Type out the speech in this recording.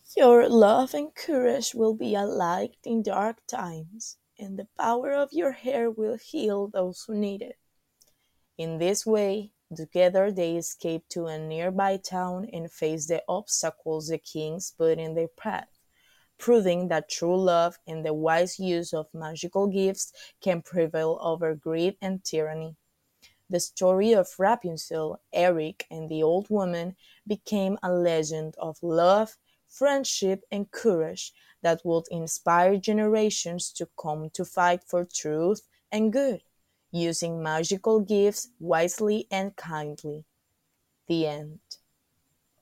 Your love and courage will be a light in dark times, and the power of your hair will heal those who need it. In this way, together they escaped to a nearby town and faced the obstacles the kings put in their path, proving that true love and the wise use of magical gifts can prevail over greed and tyranny. The story of Rapunzel, Eric, and the old woman became a legend of love, friendship, and courage that would inspire generations to come to fight for truth and good, using magical gifts wisely and kindly. The end.